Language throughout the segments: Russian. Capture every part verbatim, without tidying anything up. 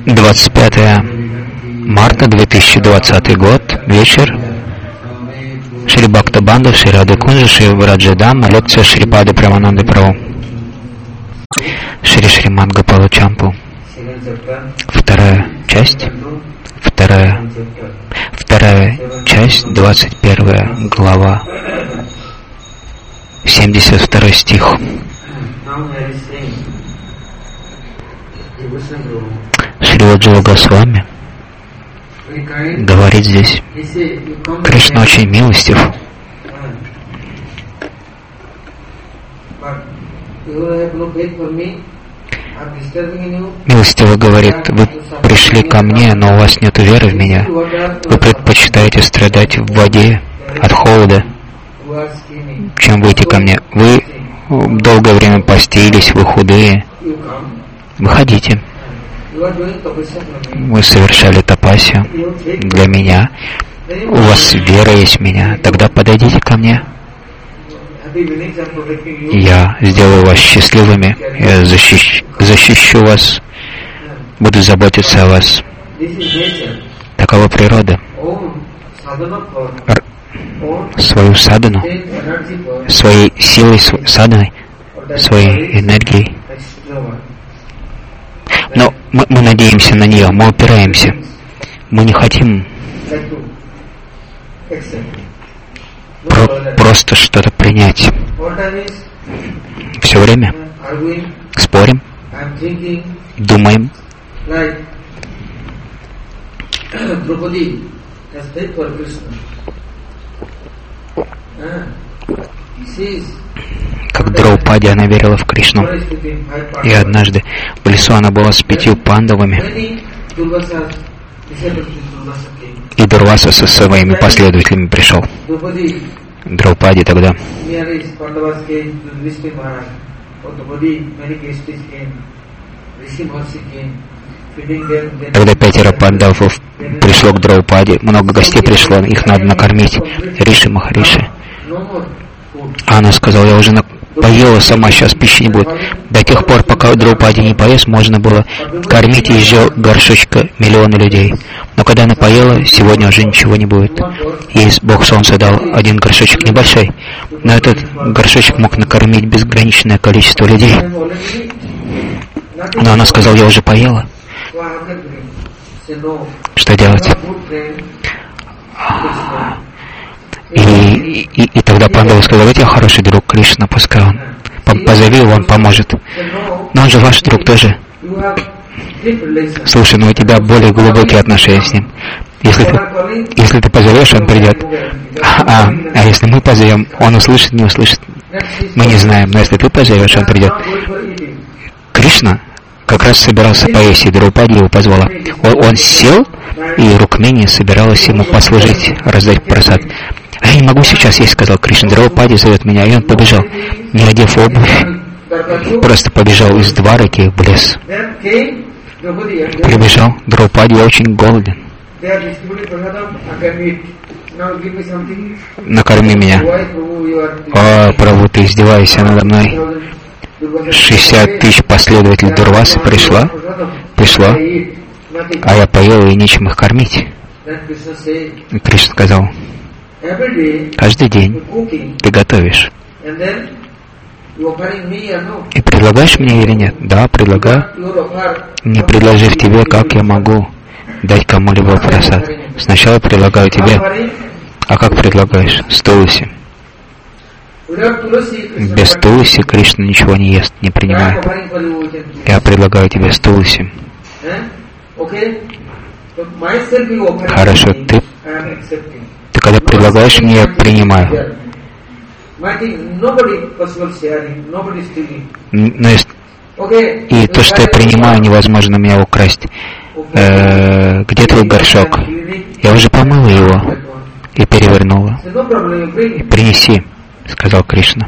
двадцать пятое марта две тысячи двадцатый год, вечер. Шри Бхактабанда, Шри Рада Кунджа, Шри Враджадама, лекция Шрипады Прамананды Прабху. Шри Шримад Гопала Чампу. Вторая часть. Вторая. Вторая часть, двадцать первая глава. семьдесят второй стих. Шрила Джива Госвами говорит здесь: Кришна очень милостив. Милостиво говорит: вы пришли ко мне, но у вас нет веры в меня. Вы предпочитаете страдать в воде от холода, чем выйти ко мне. Вы долгое время постились, вы худые. Выходите. Вы совершали тапасию для меня. У вас вера есть в меня. Тогда подойдите ко мне. Я сделаю вас счастливыми. Я защищ... защищу вас. Буду заботиться о вас. Такова природа. Р... Свою садану, своей силой, саданой, своей энергией. Но мы, мы надеемся на нее, мы упираемся. Мы не хотим про, просто что-то принять. Все время спорим, думаем. Как Драупади, она верила в Кришну. И однажды в лесу она была с пятью пандавами, и Дурваса со своими последователями пришел. Драупади тогда Тогда пятеро пандавов пришло к Драупади, много гостей пришло, их надо накормить. Риши Махариши. А она сказала: я уже поела сама, сейчас пищи не будет. До тех пор, пока Драупади не поест, можно было кормить еще горшочка миллиона людей. Но когда она поела, сегодня уже ничего не будет. Ей Бог Солнца дал один горшочек небольшой, но этот горшочек мог накормить безграничное количество людей. Но она сказала: я уже поела. Что делать? И, и, и тогда Пандава сказал: вот я хороший друг Кришна, пускай он. Позови его, он поможет. Но он же ваш друг тоже. Слушай, ну у тебя более глубокие отношения с ним. Если ты, если ты позовешь, он придет. А, а если мы позовем, он услышит, не услышит. Мы не знаем, но если ты позовешь, он придет. Кришна как раз собирался поесть, и Драупади его позвала. Он, он сел, и Рукмини собиралась ему послужить, раздать прасад. А я не могу сейчас есть, сказал Кришна. Драупади зовет меня, и он побежал, не одев обувь, просто побежал из Двараки в лес. Прибежал. Драупади, я очень голоден. Накорми меня. О, Прабху, ты издеваешься надо мной. шестьдесят тысяч последователей Дурвасы пришла, пришла, а я поел, и нечем их кормить. И Кришна сказал: каждый день ты готовишь. И предлагаешь мне или нет? Да, предлагаю. Не предложив тебе, как я могу дать кому-либо прасад? Сначала предлагаю тебе. А как предлагаешь? С туласи. Без туласи Кришна ничего не ест, не принимает. Я предлагаю тебе с туласи. Хорошо, ты, ты когда предлагаешь мне, я принимаю. Но есть, и то, что я принимаю, невозможно меня украсть. Э, где твой горшок? Я уже помыла его и перевернула. И принеси, сказал Кришна.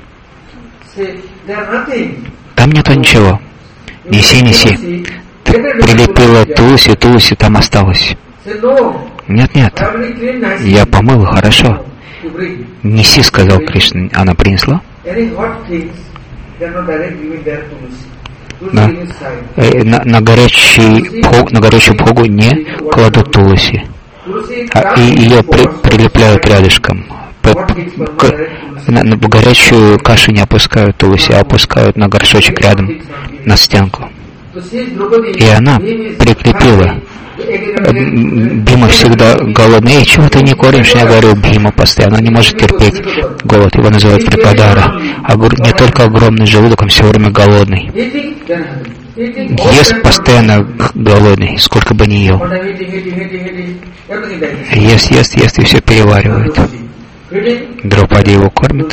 Там нету ничего. Неси, неси. Ты прилепила туласи, туласи там осталось. Нет, нет. Я помыла, хорошо. Неси, сказал Кришна. Она принесла. на, на, на, горячий, на горячую бхогу не кладут туласи, а, и ее при, прилепляют рядышком. По, к, на, на горячую кашу не опускают туласи, а опускают на горшочек рядом, на стенку. И она прикрепила. Бима всегда голодный. Эй, чего ты не кормишь? Я говорю, Бима постоянно, он не может терпеть голод. Его называют Трипадара. Не только огромный желудок, он все время голодный. Ест постоянно голодный, сколько бы ни ел. Ест, ест, ест и все переваривает. Драупади его кормит.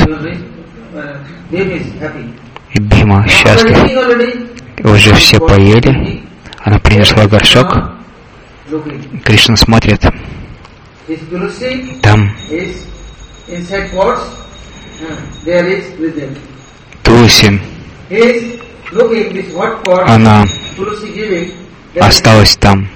И Бима счастлив. Уже все поели. Она принесла горшок. Кришна смотрит. Там Тулси. Она осталась там.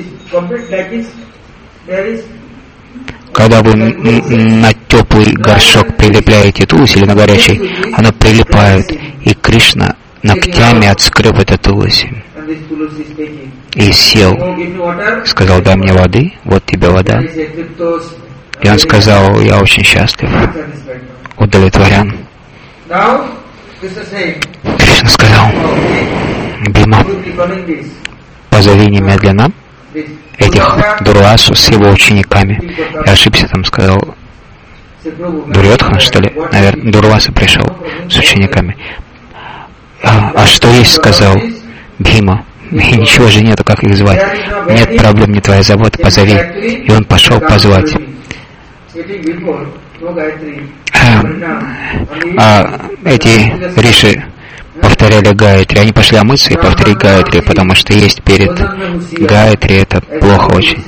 Когда вы на теплый горшок прилепляете тулси или на горячий, оно прилипает, и Кришна ногтями отскреб это тулси. И сел, сказал, дай мне воды, вот тебе вода. И он сказал, я очень счастлив, удовлетворен. Кришна сказал, Бима, позови немедленно этих Дурвасу с его учениками. Я ошибся, там сказал Дурьодхана, что ли? Наверное, Дурваса пришел с учениками. А, а что есть, сказал Бима. И ничего же нету, как их звать. Нет проблем, не твоя забота, позови. И он пошел позвать. А, а эти риши повторяли Гаятри. Они пошли омыться и повторить Гаятри, потому что есть перед Гаятри, это плохо очень.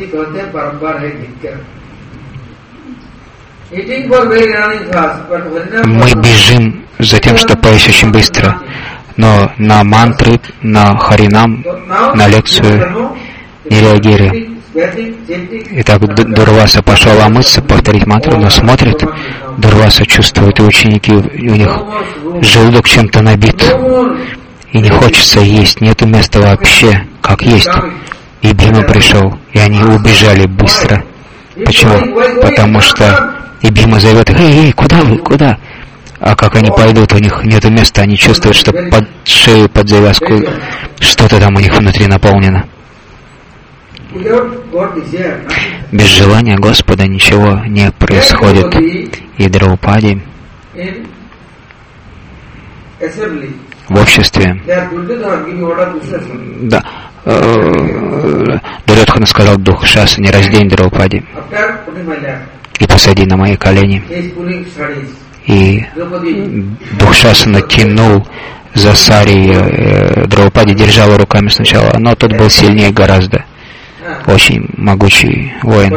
Мы бежим за тем, чтобы поесть очень быстро. Но на мантры, на харинам, на лекцию не реагируем. Итак, Дурваса пошел омыться, повторить мантру, но смотрит, Дурваса чувствует, и ученики, у них желудок чем-то набит, и не хочется есть, нету места вообще, как есть. И Бима пришел, и они убежали быстро. Почему? Потому что и Бима зовет их, эй, эй, куда вы, куда? А как они пойдут, у них нет места, они чувствуют, что под шею, под завязку, что-то там у них внутри наполнено. Без желания Господа ничего не происходит. И Драупади в обществе, да, Дурьодхана сказал Духшаса, не раздень Драупади и посади на мои колени. И Духшаса натянул за сари э, Драупади, держала руками сначала, но тот был сильнее гораздо, очень могучий воин.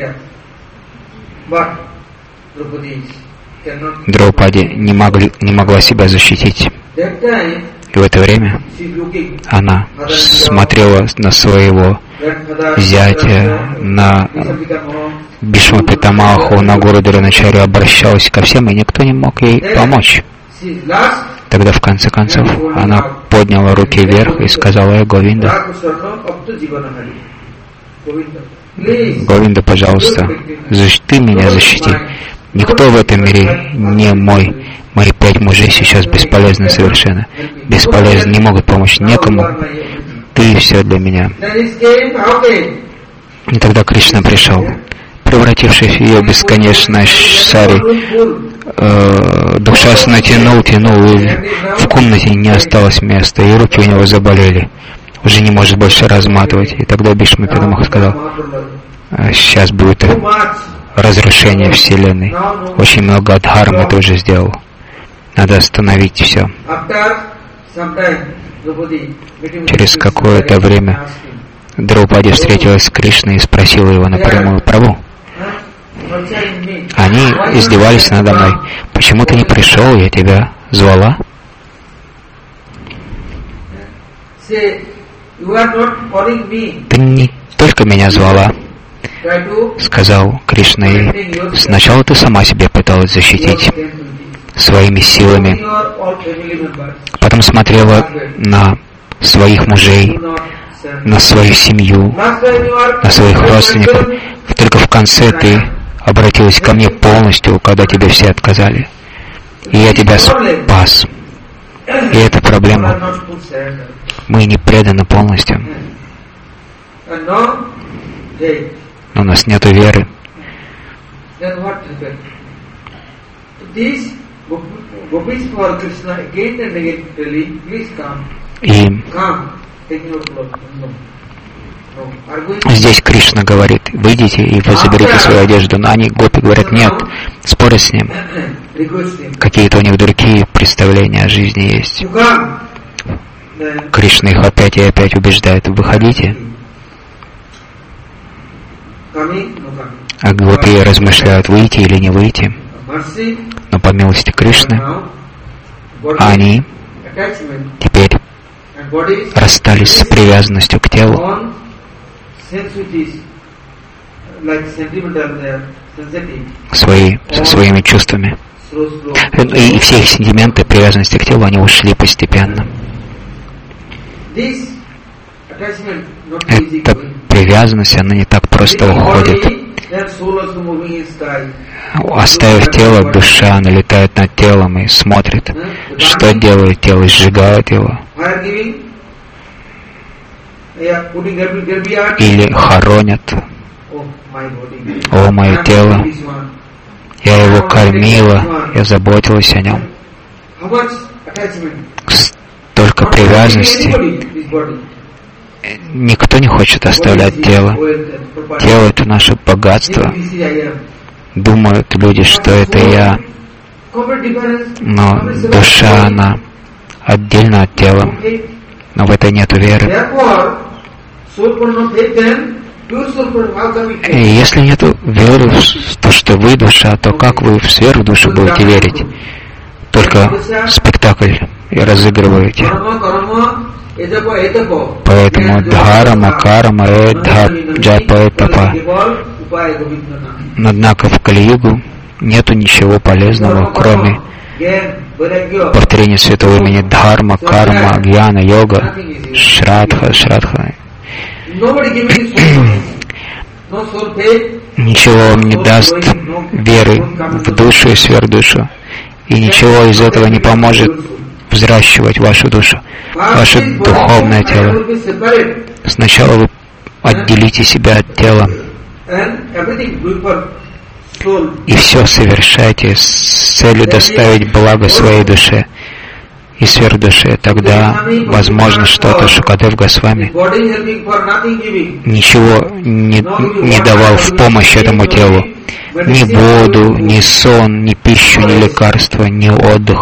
Драупади не, могли, не могла себя защитить. И в это время она смотрела на своего зятя, на Бишма Питамаху, на Гуру Дроначарью, обращалась ко всем, и никто не мог ей помочь. Тогда, в конце концов, она подняла руки вверх и сказала: «Эй, Говинда, Говинда, пожалуйста, ты меня защити. Никто в этом мире не мой. Мои пять мужей сейчас бесполезны совершенно. Бесполезны, не могут помочь некому. Ты все для меня». И тогда Кришна пришел, превратившись в ее бесконечное сари. Э, Духшаса натянул, тянул, и в комнате не осталось места, и руки у него заболели. Уже не может больше разматывать. И тогда Бишма Питамаха сказал: сейчас будет разрушение Вселенной. Очень много адхармы ты уже сделал. Надо остановить все. Через какое-то время Драупади встретилась с Кришной и спросила его напрямую: «Прабху, они издевались надо мной. Почему ты не пришел? Я тебя звала». «Ты не только меня звала», — сказал Кришна, и сначала ты сама себя пыталась защитить своими силами, потом смотрела на своих мужей, на свою семью, на своих родственников. Только в конце ты обратилась ко мне полностью, когда тебе все отказали. И я тебя спас. И это проблема. Мы не преданы полностью. Но у нас нет веры. И здесь Кришна говорит: выйдите и вы заберите свою одежду. Но они, гопи, говорят: нет, спорят с ним. Какие-то у них другие представления о жизни есть. Кришна их опять и опять убеждает: выходите. А гопи размышляют, выйти или не выйти. Но по милости Кришны они теперь расстались с привязанностью к телу, свои, со своими чувствами. И все их сентименты привязанности к телу, они ушли постепенно. Эта привязанность, она не так просто уходит. Оставив тело, душа налетает над телом и смотрит, что делает тело, сжигает его. Или хоронят. О, мое тело, я его кормила, я заботилась о нем. Столько привязанности. Никто не хочет оставлять тело. Тело — это наше богатство. Думают люди, что это я. Но душа, она отдельно от тела. Но в этой нет веры. И если нет веры в то, что вы душа, то как вы в сверхдушу будете верить? Только спектакль и разыгрываете. Поэтому дхарма, карма, эдха, джапа, этапа. Однако в Кали-югу нету ничего полезного, кроме повторения святого имени дхарма, карма, гьяна, йога, шрадха, шрадха. Ничего вам не даст веры в душу и сверхдушу. И ничего из этого не поможет взращивать вашу душу, ваше духовное тело. Сначала вы отделите себя от тела и все совершайте с целью доставить благо своей душе и сверхдуше. Тогда возможно что-то. Шукадев Госвами ничего не, не давал в помощь этому телу. Ни воду, ни сон, ни пищу, ни лекарства, ни отдых.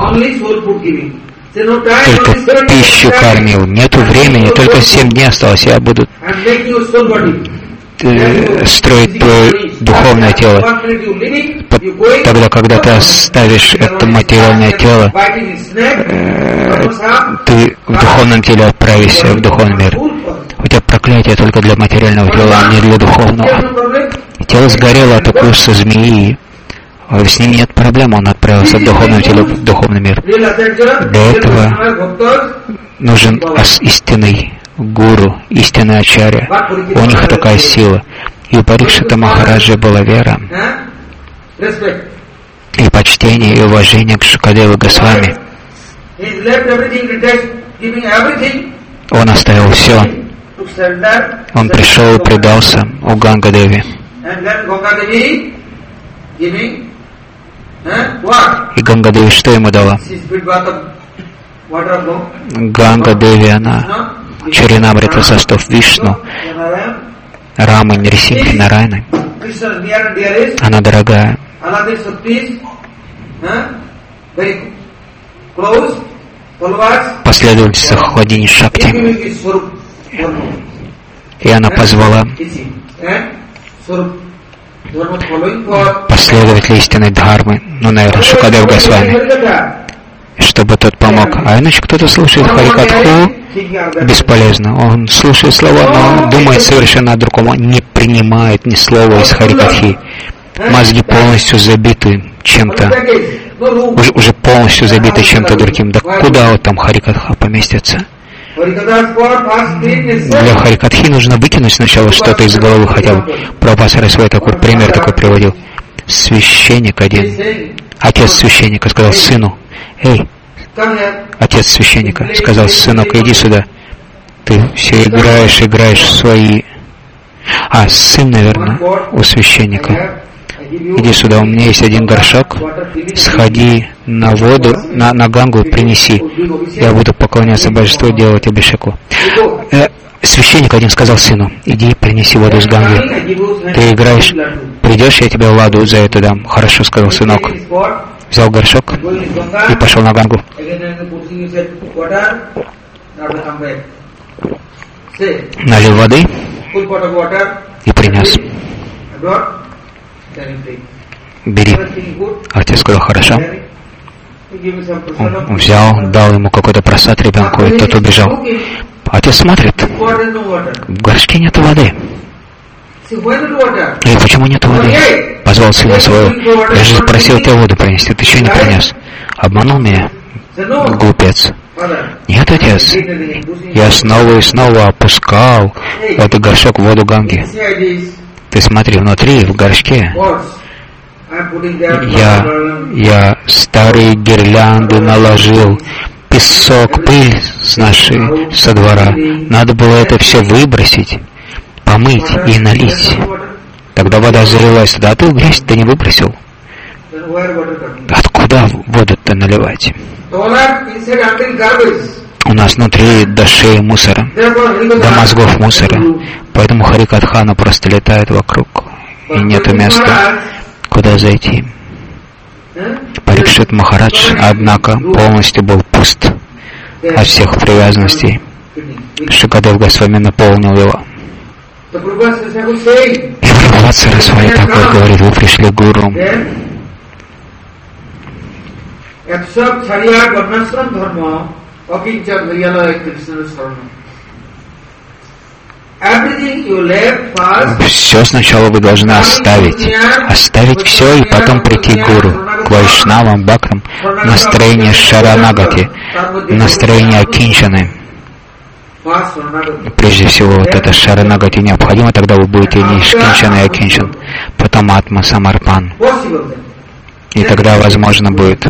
Только пищу кормил. Нету времени, только семь дней осталось. Я буду э, строить твое духовное тело. Тогда, когда ты оставишь это материальное тело, э, ты в духовном теле отправишься в духовный мир. У тебя проклятие только для материального тела, а не для духовного. Тело сгорело от укуса змеи. С ним нет проблем, он отправился в духовное тело, в духовный мир. Для этого нужен истинный гуру, истинный ачарья. У них такая сила. И у Парикшита Махараджа была вера, и почтение, и уважение к Шукадеву Госвами. Он оставил все. Он пришел и предался у Ганга-деви. И Ганга-деви что ему дала? Ганга-деви, она Чаринамрита состав Вишну, Рамы, Нрисимхи, Нарайны. Она дорогая. Последовательница Хладини Шакти. И она позвала последователей истинной дхармы, ну, наверное, Шукадев Госвами, чтобы тот помог. А иначе кто-то слушает Харикатху, бесполезно. Он слушает слова, но думает совершенно о другом. Он не принимает ни слова из Харикатхи. Мозги полностью забиты чем-то, уже, уже полностью забиты чем-то другим. Да куда вот там Харикатха поместится? Для харикатхи нужно выкинуть сначала что-то из головы хотя бы. Прабхупада свой такой пример такой приводил. Священник один, отец священника сказал сыну: эй, отец священника сказал: сынок, иди сюда. Ты все играешь, играешь в свои... А, сын, наверное, у священника. Иди сюда, у меня есть один горшок, сходи на воду, на, на Гангу принеси. Я буду поклоняться божеству, делать абишеку. Э, священник один сказал сыну: иди принеси воду с Ганги. Ты играешь, придешь, я тебе ладу за это дам. Хорошо, сказал сынок. Взял горшок и пошел на Гангу. Налил воды и принес. Бери. Отец сказал: хорошо. Он взял, дал ему какой-то просад ребенку, и тот убежал. Отец смотрит, в горшке нет воды. И почему нет воды? Позвал сына своего. Я же просил тебя воду принести, ты что не принес? Обманул меня? Глупец. Нет, отец. Я снова и снова опускал в этот горшок воду Ганги. Ты смотри, внутри, в горшке, я, я старые гирлянды наложил, песок, пыль с нашей, со двора. Надо было это все выбросить, помыть и налить. Тогда вода залилась туда, а ты грязь-то не выбросил. Откуда воду-то наливать? У нас внутри до шеи мусора, до мозгов мусора. Поэтому Харикатхана просто летает вокруг, и нету места, куда зайти. Парикшит Махарадж, однако, полностью был пуст от всех привязанностей. Шукадев Госвами наполнил его. И Прабхупада Сарасвати такой говорит: вы пришли к гуру. Все сначала вы должны оставить. Оставить все и потом прийти к гуру, к вайшнавам, бхактам. Настроение шаранагати, настроение окинчаны. Прежде всего, вот это шаранагати необходимо, тогда вы будете не шкинчан и окинчан. Потом атма самарпан. И тогда возможно будет.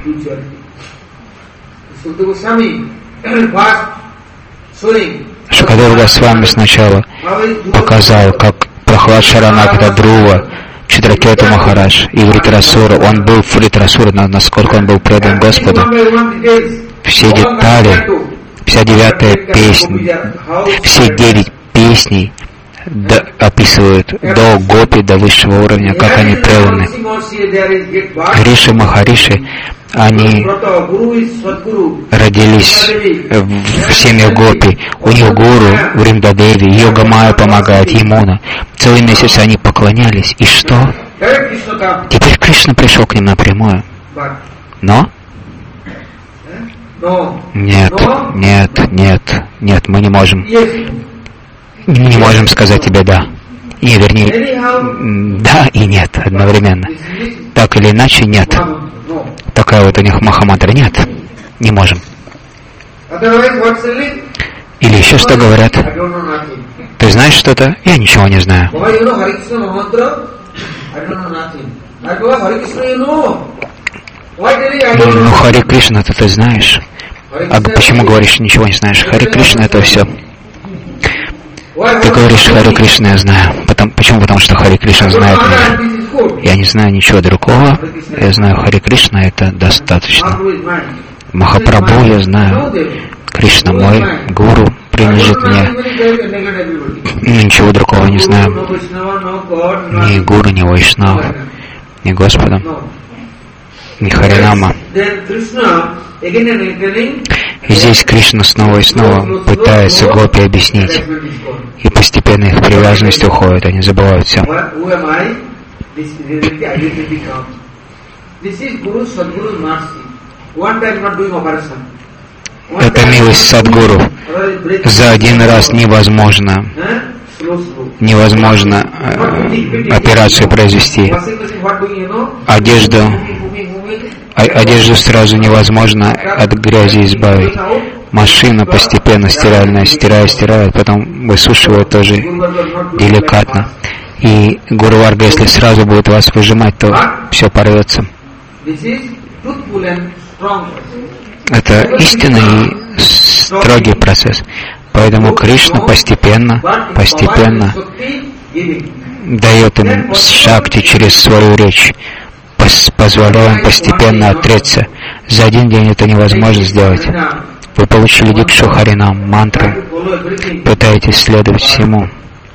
Шукадев Госвами сначала показал, как Прахлад Шаранагата Друва, Читракету Махарадж и Вритрасура, он был в Вритрасура, насколько он был предан Господу. Все детали, вся девятая песня, все девять песней до, описывают до гопи, до высшего уровня, как они преданы. Риши Махариши, они родились в семье гопи. У них гуру Вриндадеви, Йога Майя помогает, Ямуна. Целый месяц они поклонялись. И что? Теперь Кришна пришел к ним напрямую. Но? Нет, нет, нет, нет, мы не можем. Мы не можем сказать тебе «да». Не, вернее, «да» и «нет» одновременно. Так или иначе, нет. Такая вот у них махамантра. Нет, не можем. Или еще что говорят? Ты знаешь что-то? Я ничего не знаю. Ну, Хари Кришна-то ты знаешь. А почему говоришь, ничего не знаешь? Хари Кришна — это все. Ты говоришь, Хари Кришна я знаю. Потом, почему? Потому что Хари Кришна знает меня. Я не знаю ничего другого. Я знаю Хари Кришна, это достаточно. Махапрабху я знаю. Кришна мой, гуру принадлежит мне. Ничего другого не знаю. Ни гуру, ни вайшнав, ни Господа, ни Харинама. И здесь Кришна снова и снова пытается гопи объяснить. И постепенно их привязанность уходит, они забывают все. Это милость Садгуру. За один раз невозможно, невозможно э, операцию произвести. Одежду, одежду сразу невозможно от грязи избавить. машина постепенно стиральная стирает, стирает, потом высушивает тоже деликатно. И Гуру Варга, если сразу будет вас выжимать, то все порвется. Это истинный и строгий процесс. Поэтому Кришна постепенно, постепенно дает им шакти через свою речь, позволяя им постепенно отречься. За один день это невозможно сделать. Вы получили дикшу Харинам, мантру, пытаетесь следовать всему,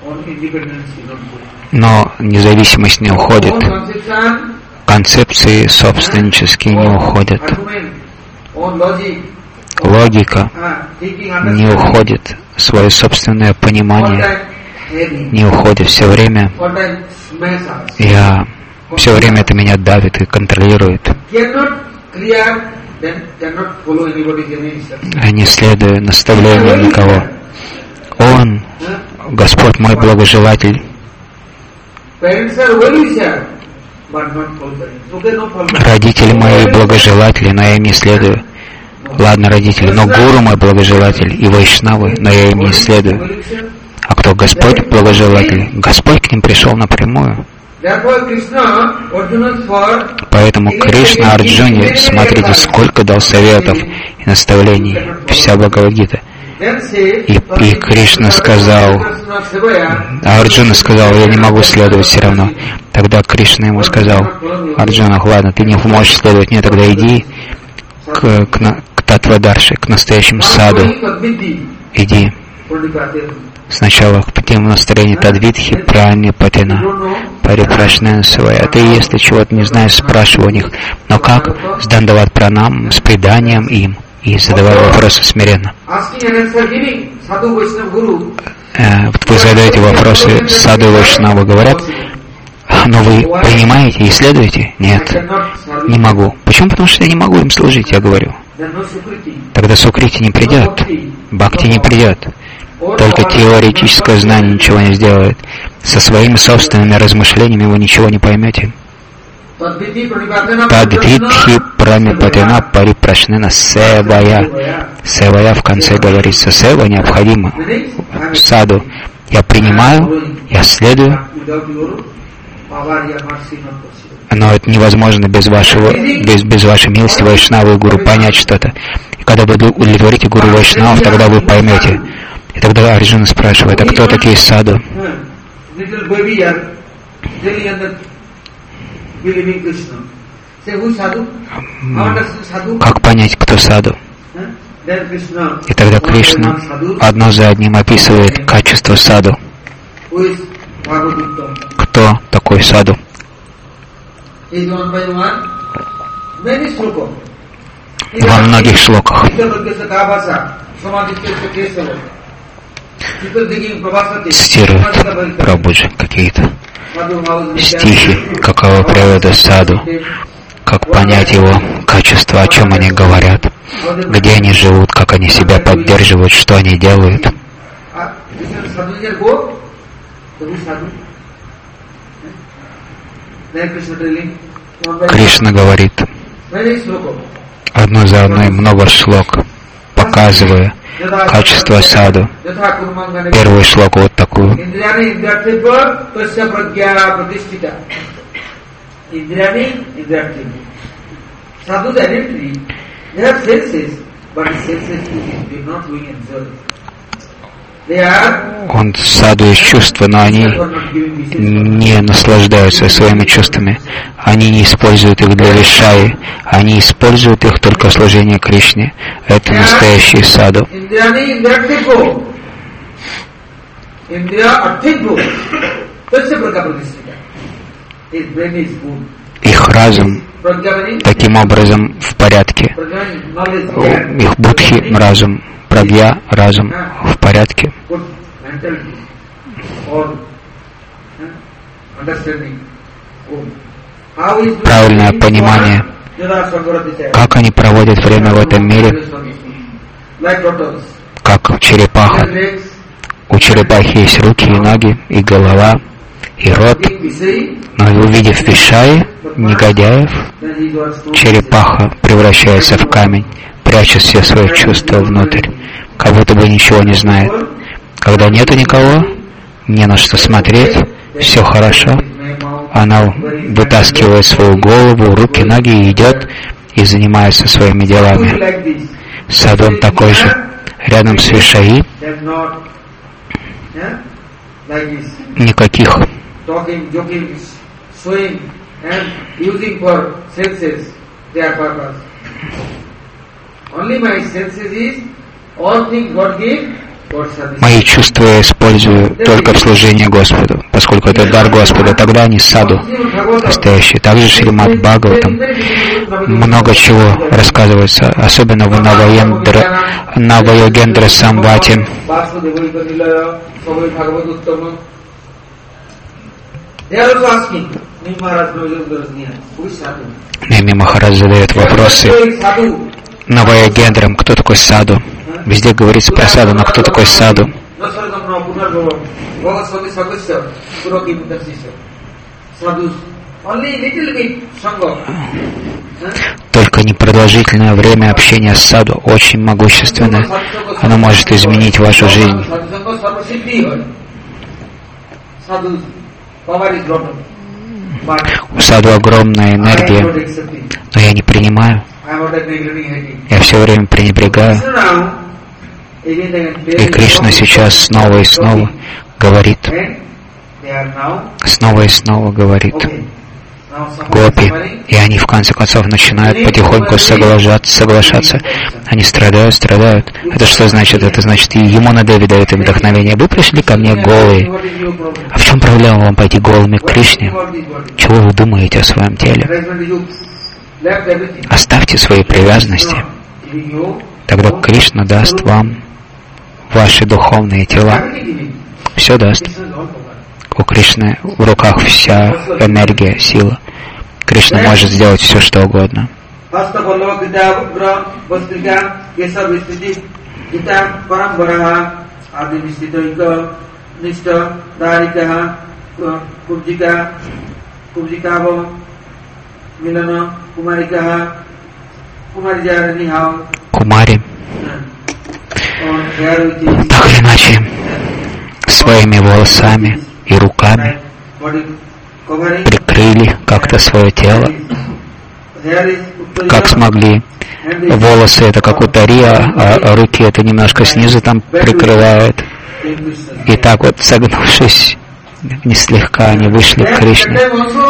но независимость не уходит, концепции собственнические не уходят, логика не уходит, свое собственное понимание не уходит. Все время я, все время это меня давит и контролирует. Я не следую наставлению никого. Он, Господь мой благожелатель. Родители мои благожелатели, но я им не следую. Ладно, родители, но Гуру мой благожелатель и Вайшнавы, но я им не следую. А кто Господь благожелатель? Господь к ним пришел напрямую. Поэтому Кришна Арджуне, смотрите, сколько дал советов и наставлений, вся Бхагавад-гита. И, и Кришна сказал, а Арджуна сказал, я не могу следовать все равно. Тогда Кришна ему сказал, Арджуна, ладно, ты не можешь следовать мне, тогда иди к, к, к Татвадарше, к настоящему саду. Иди. Сначала в пятом настроении Тадвидхи, Прани Патина, Парипрашнена Савая. Ты, если чего-то не знаешь, спрашивай у них. Но как? С Дандават Пранам, с преданием им. И задавай вопросы смиренно. Э, вы задаете вопросы Саду Вайшнава, говорят, но вы принимаете и исследуете? Нет, не могу. Почему? Потому что я не могу им служить, я говорю. Тогда Сукрити не придет, Бхакти не придет. Только теоретическое знание ничего не сделает. Со своими собственными размышлениями вы ничего не поймете. Тадвидхи прамипатена парипрашнена севая. Севая в конце говорится. Сева необходимо. В саду. Я принимаю, я следую. Но это невозможно без вашего, без, без вашей милости, Вайшнавы и Гуру, понять что-то. И когда вы удовлетворите Гуру Вайшнавов, тогда вы поймете. И тогда Арджуна спрашивает, а кто такие саду? Как понять, кто саду? И тогда Кришна одно за одним описывает качество саду. Кто такой саду? Во многих шлоках. Цитируют Прабхуджи какие-то стихи, какого привода саду, как понять его качество, о чем они говорят, где они живут, как они себя поддерживают, что они делают. Кришна говорит одно за одной много шлок, показывая качество саду. Первый шлок вот такую. Он саду есть чувства, но они не наслаждаются своими чувствами. Они не используют их для вишаи. Они используют их только в служении Кришне. Это настоящий саду. Их разум таким образом в порядке. Их будхи разум. Прагья, разум в порядке. Правильное понимание, как они проводят время в этом мире, как черепаха. У черепахи есть руки и ноги, и голова, и рот. Но увидев вишаи, негодяев, черепаха превращается в камень. прячет все свои чувства внутрь, как будто бы ничего не знает. Когда нету никого, не на что смотреть, все хорошо, она вытаскивает свою голову, руки, ноги и идет и занимается своими делами. Садун такой же. Рядом с Вишаи никаких мои чувства я использую только в служении Господу, поскольку это дар Господа, тогда они саду настоящие. Также Шримад Бхагаватам много чего рассказывается, особенно в Наваяндра, Наваяgendra Самвате. Неми Махарадж задает вопросы Наваяgendraм, кто такой саду. Везде говорится про саду, но кто такой саду? Только непродолжительное время общения с саду очень могущественное. Оно может изменить вашу жизнь. У саду огромная энергия, но я не принимаю. Я все время пренебрегаю. И Кришна сейчас снова и снова говорит, снова и снова говорит гопи, и они в конце концов начинают потихоньку соглашаться, соглашаться. Они страдают, страдают. Это что значит? Это значит, и Ямуна Деви дает им вдохновение. Вы пришли ко мне голые. А в чем проблема вам пойти голыми к Кришне? Чего вы думаете о своем теле? Оставьте свои привязанности. Тогда Кришна даст вам ваши духовные тела. Все даст. У Кришны в руках вся энергия, сила. Кришна может сделать все, что угодно. Кумари, так или иначе, своими волосами и руками прикрыли как-то свое тело, как смогли. Волосы это как у Тари, а руки это немножко снизу там прикрывают. И так вот, согнувшись, не слегка они вышли к Кришне.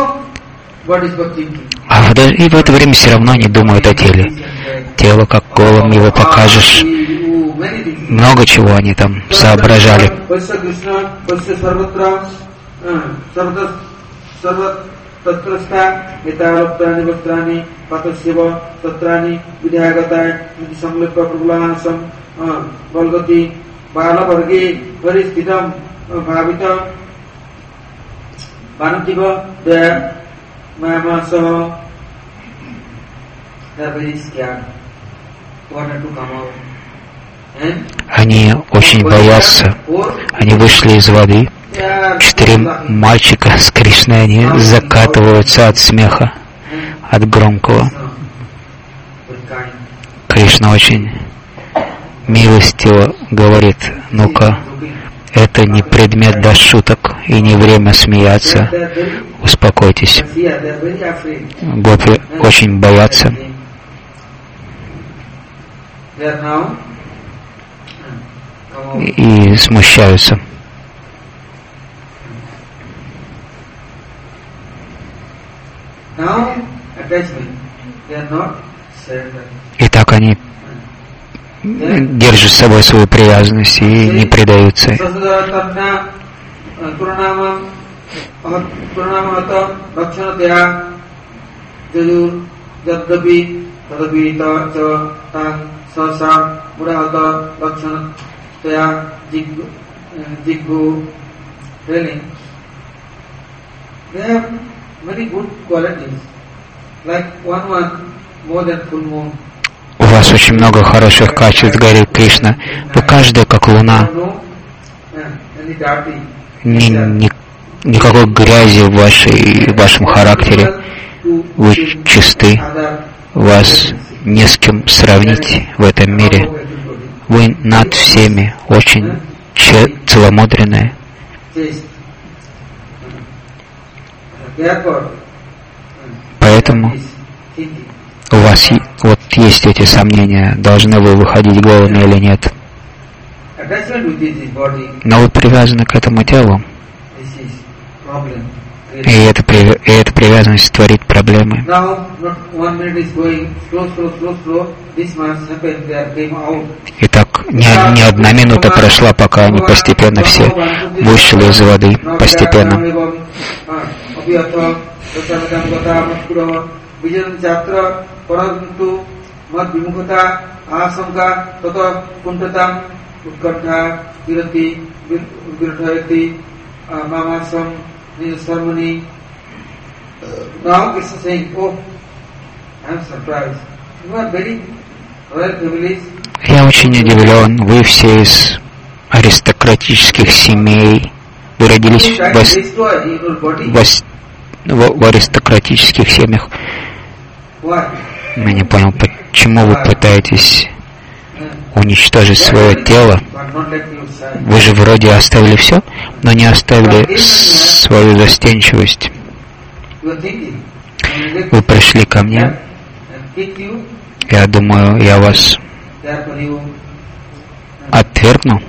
А в, и в это время все равно не думают о теле. Тело, как голым его покажешь. Много чего они там соображали. Они очень боятся. Они вышли из воды. Четыре мальчика с Кришной, они закатываются от смеха, от громкого. Кришна очень милостиво говорит: ну-ка, это не предмет для шуток и не время смеяться. Успокойтесь. Гопи очень боятся. И смущаются. И так они держат с собой свою привязанность и не предаются. У вас очень много хороших качеств, говорит Кришна. Вы каждая как луна. Ни, ни, никакой грязи в, вашей, в вашем характере. Вы чисты. У вас не с кем сравнить в этом мире. Вы над всеми, очень целомудренные. Поэтому у вас вот есть эти сомнения, должны вы выходить голыми или нет. Но вы привязаны к этому телу. И эта, и эта привязанность творит проблемы. Итак, ни, ни одна минута прошла, пока они постепенно все вышли из воды, постепенно. Ceremony. Now Krishna saying, "Oh, I am surprised. You are very royal families." Я очень удивлен. Вы все из аристократических семей. Вы родились в, в, в, в аристократических семьях. Я не понял, почему вы пытаетесь уничтожить свое тело. Вы же вроде оставили все, но не оставили свою застенчивость. Вы пришли ко мне. Я думаю, я вас отвергну.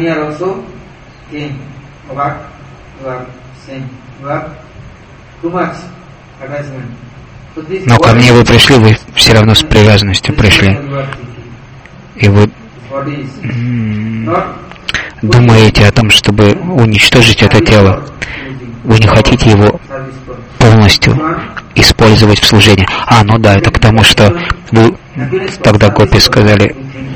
Но ко мне вы пришли, вы все равно с привязанностью пришли. И вы думаете о том, чтобы уничтожить это тело. Вы не хотите его полностью использовать в служении. А, ну да, это потому что вы тогда гопи сказали,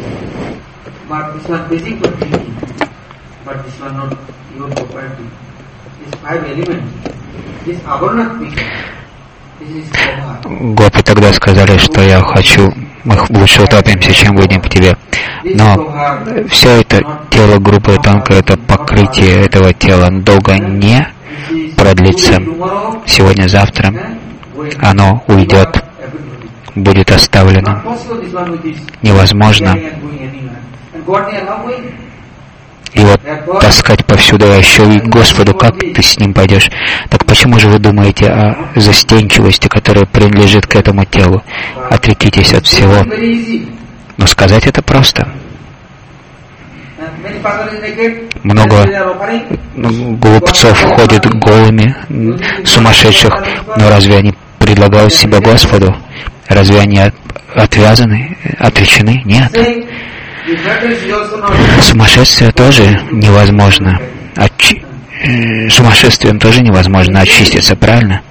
гопи тогда сказали, что я хочу, мы лучше утопимся, чем выйдем к тебе. Но все это тело грубое, тонкое, это покрытие этого тела долго не продлится. Сегодня-завтра оно уйдет, будет оставлено. Невозможно. И вот таскать повсюду, а еще и Господу, как ты с ним пойдешь? Так почему же вы думаете о застенчивости, которая принадлежит к этому телу? Отрекитесь от всего. Но сказать это просто. Много глупцов ходят голыми, сумасшедших, но разве они предлагают себя Господу? Разве они отвязаны, отречены? Нет. Сумасшествие тоже невозможно. Очи... Сумасшествием тоже невозможно очиститься, правильно?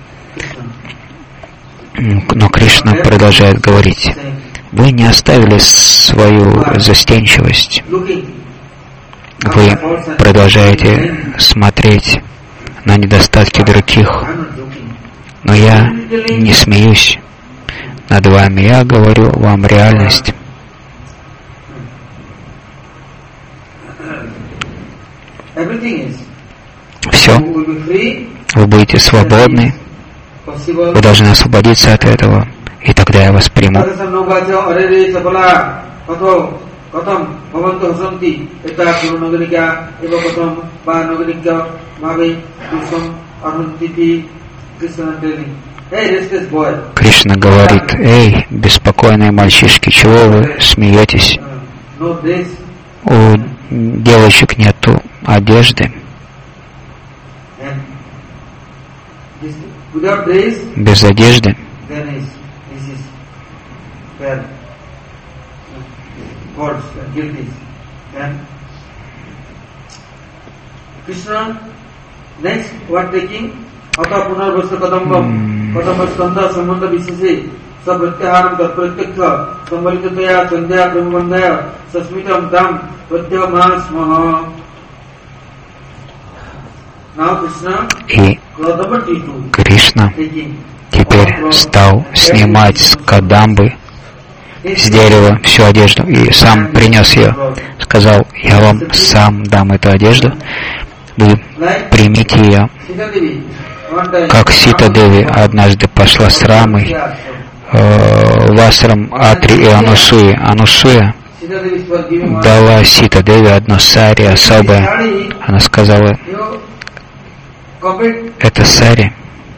Но Кришна продолжает говорить: вы не оставили свою застенчивость. Вы продолжаете смотреть на недостатки других. Но я не смеюсь над вами, я говорю вам реальность. Все. Вы будете свободны. Вы должны освободиться от этого. И тогда я вас приму. Кришна говорит: эй, беспокойные мальчишки, чего вы смеетесь? У девочек нету одежды. Без одежды И Кришна теперь стал снимать с кадамбы, с дерева, всю одежду, и сам принес ее. Сказал: я вам сам дам эту одежду, вы примите ее. Как Сита Деви однажды пошла с Рамой э, Вастрам Атри и Анусуи. Анусуя дала Сита Деви одно сари особое. Она сказала, это сари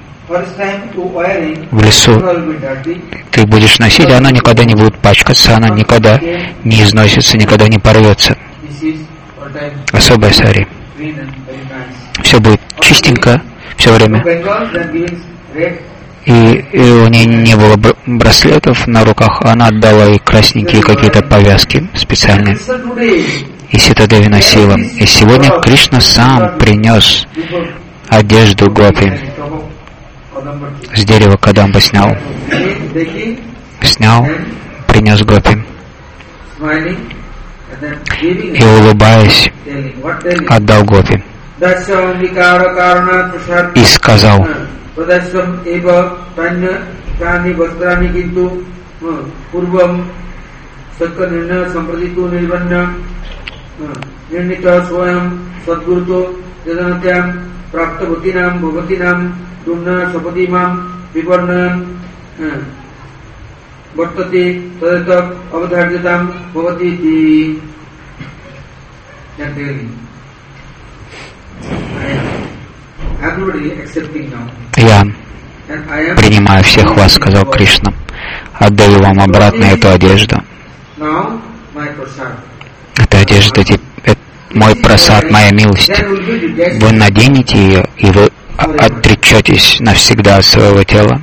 в лесу ты будешь носить, она никогда не будет пачкаться, она никогда не износится, никогда не порвется. Особая сари. Все будет чистенько все время. И, и у нее не было браслетов на руках, она отдала ей красненькие какие-то повязки специальные. И Сита Деви носила. И сегодня Кришна сам принес одежду гопи. С дерева Кадамба снял. Снял, принес гопи. И, улыбаясь, отдал гопи. И сказал, я принимаю всех вас, сказал Кришна, отдаю вам обратно эту одежду. Эта одежда, это мой прасад, моя милость. Вы наденете ее, и вы отречетесь навсегда от своего тела.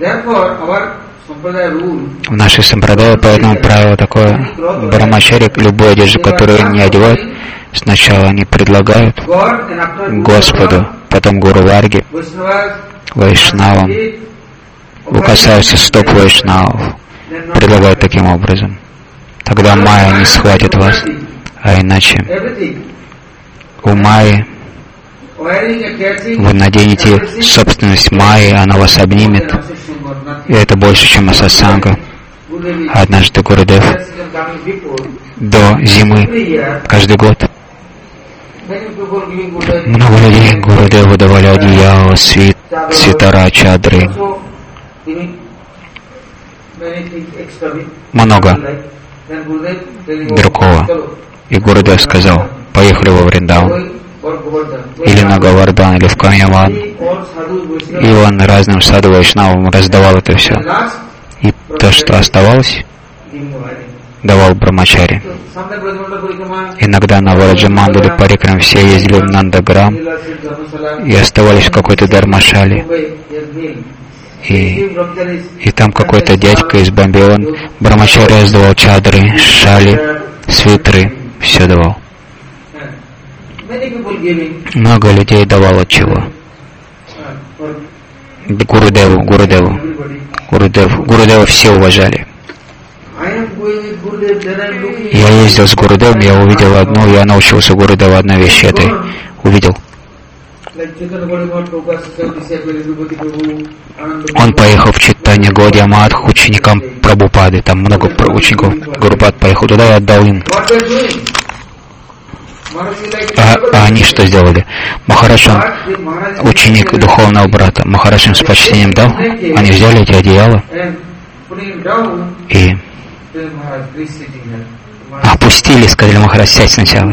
В нашей сампрадае поэтому правило такое: брамачари любую одежду, которую не одевают, сначала они предлагают Господу, потом Гуру Варге, Вайшнавам, касаются стоп Вайшнавов, предлагают таким образом. Тогда Майя не схватит вас, а иначе у Майи вы наденете собственность Майи, она вас обнимет, и это больше, чем асасанга. Однажды Гурудев до зимы каждый год много людей Гурудеву давали одеяло, свит, свитера, чадры, много другого. И Гурудев сказал, поехали во Вриндаван, или на Говардан, или в Камьяван. И он разным саду вайшнавам раздавал это все. И то, что оставалось, давал брамачари. Иногда на Вараджамандале Парикрам все ездили в Нандаграм и оставались в какой-то Дармашале. И, и там какой-то дядька из Бомбея, он брамачари раздавал чадры, шали, свитеры, все давал. Много людей давало чего. Гурудеву, Гурудеву, Гурудеву, Гурудеву все уважали. Я ездил с Гурудевом, я увидел одну, я научился Гурудеву одной вещи этой. Увидел. Он поехал в Чайтанья Гаудия Мат к ученикам Прабхупады, там много учеников. Гурупад поехал туда и отдал им. А, а они что сделали? Махарадж, он ученик духовного брата. Махарадж им с почтением дал. Они взяли эти одеяла и опустили, сказали, Махарадж, сядь сначала.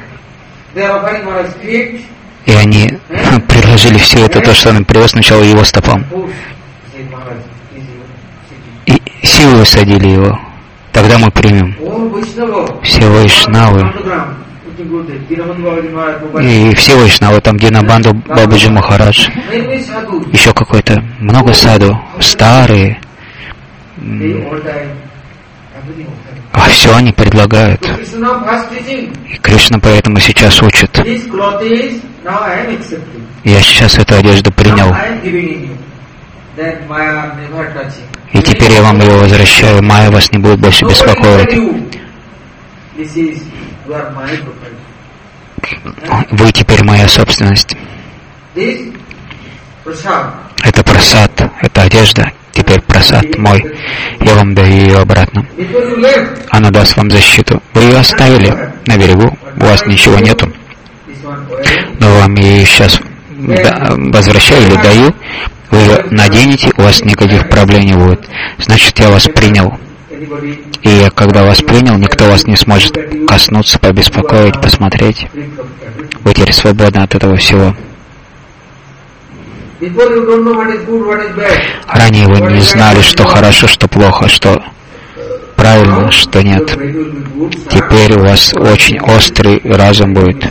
И они приложили все это, то, что он привез, сначала его стопам. И силой усадили его. Тогда мы примем. Все вайшнавы. И все вайшнавы, там Динабанду, Бабаджи Махарадж, еще какой-то, много саду, старые. А все они предлагают. И Кришна поэтому сейчас учит. Я сейчас эту одежду принял. И теперь я вам ее возвращаю. Майя вас не будет больше беспокоить. Вы теперь моя собственность. Это прасад, это одежда. Теперь прасад мой. Я вам даю ее обратно. Она даст вам защиту. Вы ее оставили на берегу. У вас ничего нету. Но вам я ее сейчас возвращаю или даю. Вы ее наденете, у вас никаких проблем не будет. Значит, я вас принял. И когда вас принял, никто вас не сможет коснуться, побеспокоить, посмотреть. Вы теперь свободны от этого всего. Ранее вы не знали, что хорошо, что плохо, что правильно, что нет. Теперь у вас очень острый разум будет.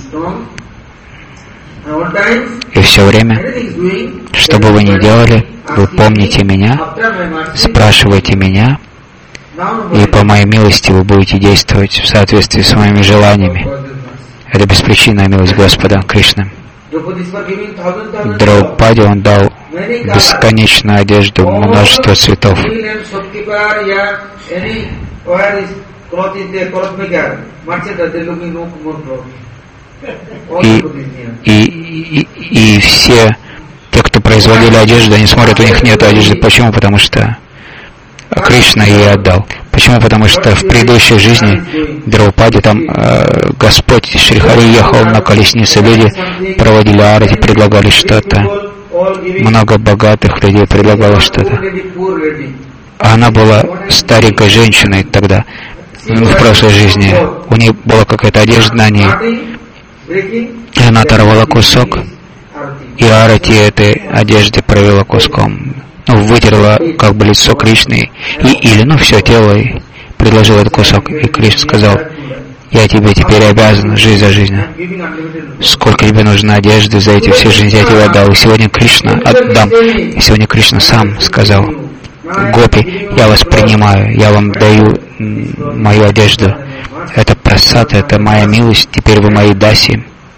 И все время, что бы вы ни делали, вы помните меня, спрашивайте меня, и по моей милости вы будете действовать в соответствии с моими желаниями. Это беспричинная милость Господа Кришны. Драупаде он дал бесконечную одежду, множество цветов. И, и, и, и все те, кто производили одежду, они смотрят, у них нет одежды. Почему? Потому что Кришна ей отдал. Почему? Потому что в предыдущей жизни Драупаде там э, Господь Шри Хари ехал на колеснице, люди проводили арати, предлагали что-то. Много богатых людей предлагало что-то. А она была старенькой женщиной тогда, в прошлой жизни. У нее была какая-то одежда на ней. И она оторвала кусок, и арати этой одежды провела куском. Ну, вытерла как бы лицо Кришны, и, или, ну, все тело, и предложил этот кусок. И Кришна сказал: я тебе теперь обязан жизнь за жизнью. Сколько тебе нужно одежды за эти все жизни, я тебе отдал. И сегодня Кришна отдам. И сегодня Кришна сам сказал: Гопи, я вас принимаю, я вам даю мою одежду. Это прасад, это моя милость, теперь вы мои даси.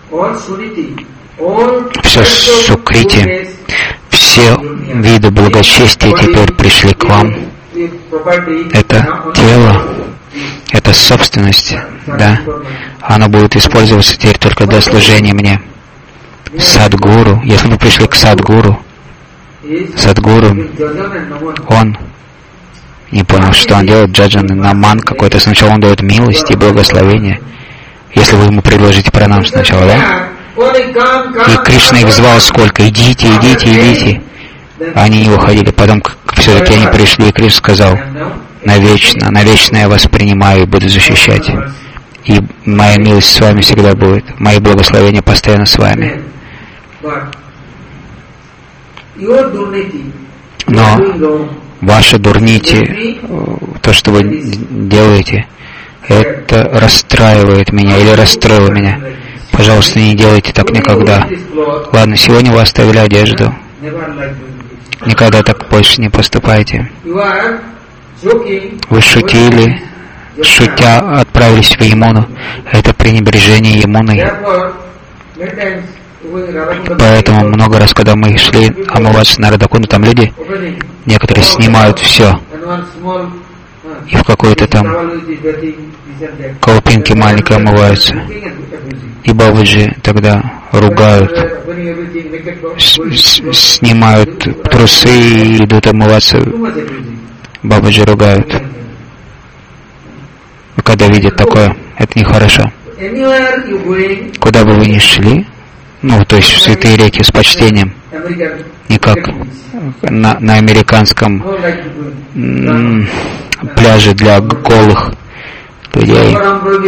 Все сукрити, все виды благочестия теперь пришли к вам. Это тело, это собственность, да. Оно будет использоваться теперь только для служения мне. Садгуру, если вы пришли к Садгуру, Садгуру, он не понял, что он делает, джаджан, наман какой-то. Сначала он дает милость и благословение. Если вы ему предложите пранам сначала, да? И Кришна их звал сколько? Идите, идите, идите. Они не уходили. Потом все-таки они пришли, и Кришна сказал: навечно, навечно я вас принимаю и буду защищать. И моя милость с вами всегда будет. Мои благословения постоянно с вами. Но ваши дурнити, то, что вы делаете, это расстраивает меня или расстроило меня. Пожалуйста, не делайте так никогда. Ладно, сегодня вы оставили одежду. Никогда так больше не поступайте. Вы шутили, шутя отправились в Ямуну. Это пренебрежение Ямуной. Поэтому много раз, когда мы шли омываться на Радакунду, там люди, некоторые снимают все. И в какой-то там колпинке маленькой омываются. И Бабаджи тогда ругают, с -с снимают трусы и идут омываться. Бабаджи ругают. И когда видят такое, это нехорошо. Куда бы вы ни шли, ну, то есть в святые реки с почтением, не как на, на американском м, пляже для голых людей.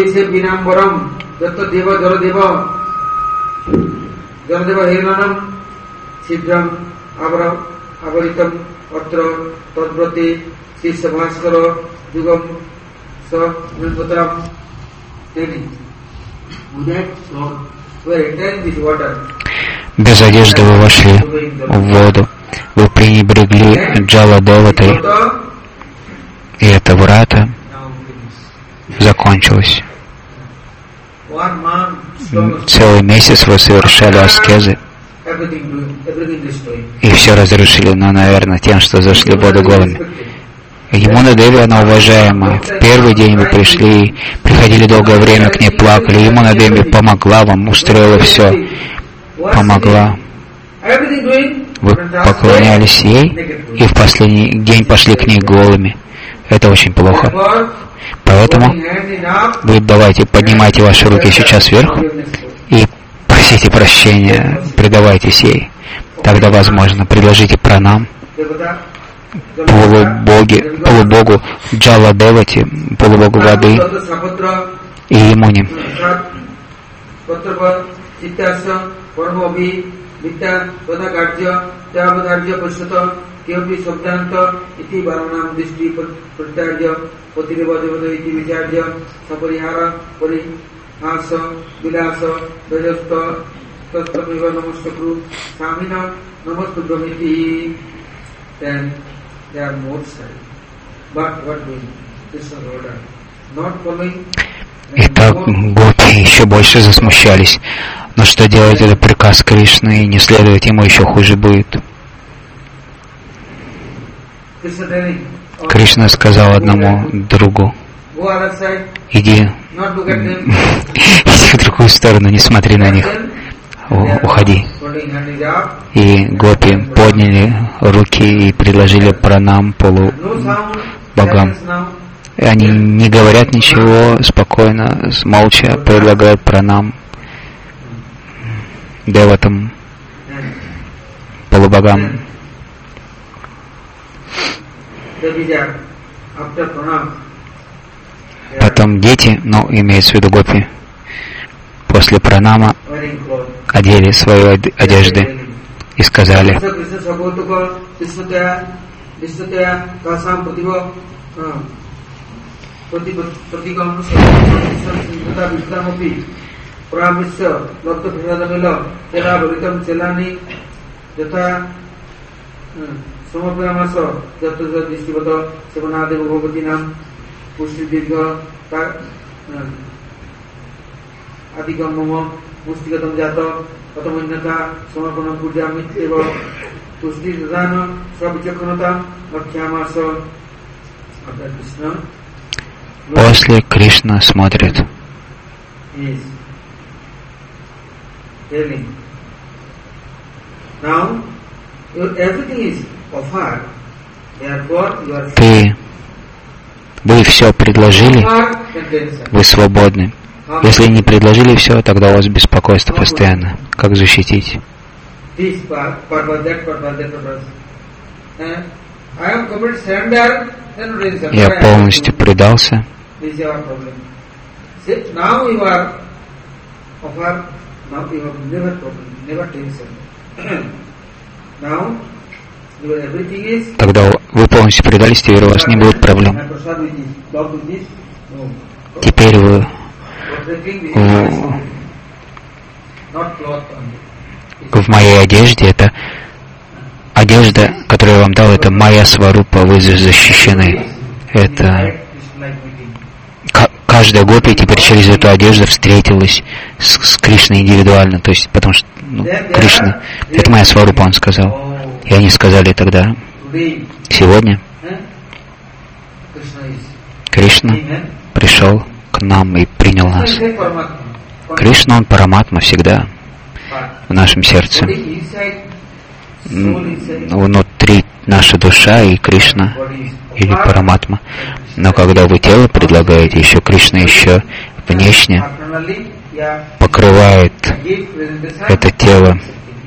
Без одежды вы вошли в воду, вы пренебрегли Джаладеватой, и это врата закончилось. Целый месяц вы совершали аскезы, и все разрушили, но, наверное, тем, что зашли в воду голыми. Ямуна Деви, она уважаемая. В первый день вы пришли, приходили долгое время к ней, плакали. Ямуна Деви помогла вам, устроила все. Помогла. Вы поклонялись ей, и в последний день пошли к ней голыми. Это очень плохо. Поэтому вы давайте, поднимайте ваши руки сейчас вверх и просите прощения, предавайтесь ей. тогда возможно. Предложите пранам полубоги, полубогу Джала Девати, полубогу воды и Ямуне. Then they are more sad. But what doing? Krishna order. Not following. Итак, гопи еще больше засмущались. Но что делать, это приказ Кришны, и не следовать ему еще хуже будет. Кришна сказал одному другу: иди, иди в другую сторону, не смотри на них. Уходи. И гопи подняли руки и предложили пранам полубогам. И они не говорят ничего, спокойно, молча предлагают пранам деватам, полубогам. Потом дети, ну, имеется в виду гопи, после пранама одели свои одежды и сказали: Mustikatam jato, patamannata, samapanam puja mitreva, pusti dana, svabichakranata, vakhyamasa. После Кришна смотрит. Ты, вы все предложили, вы свободны. Если не предложили все, тогда у вас беспокойство постоянно. Как защитить? Я полностью предался. Тогда вы полностью предались, теперь у вас не будет проблем. Теперь вы в моей одежде, это одежда, которую я вам дал, это моя сварупа, вы защищены. Это каждая гопи теперь через эту одежду встретилась с, с Кришной индивидуально, то есть потому что ну, Кришна, это моя сварупа, он сказал. И они сказали тогда: сегодня Кришна пришел к нам и принял нас. Кришна, он Параматма всегда в нашем сердце. Внутри наша душа и Кришна или Параматма. Но когда вы тело предлагаете, еще Кришна еще внешне покрывает это тело.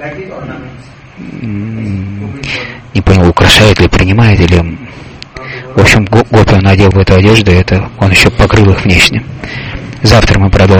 Не понял, украшает ли, принимает или... В общем, гопи он надел в эту одежду, это он еще покрыл их внешне. Завтра мы продолжим.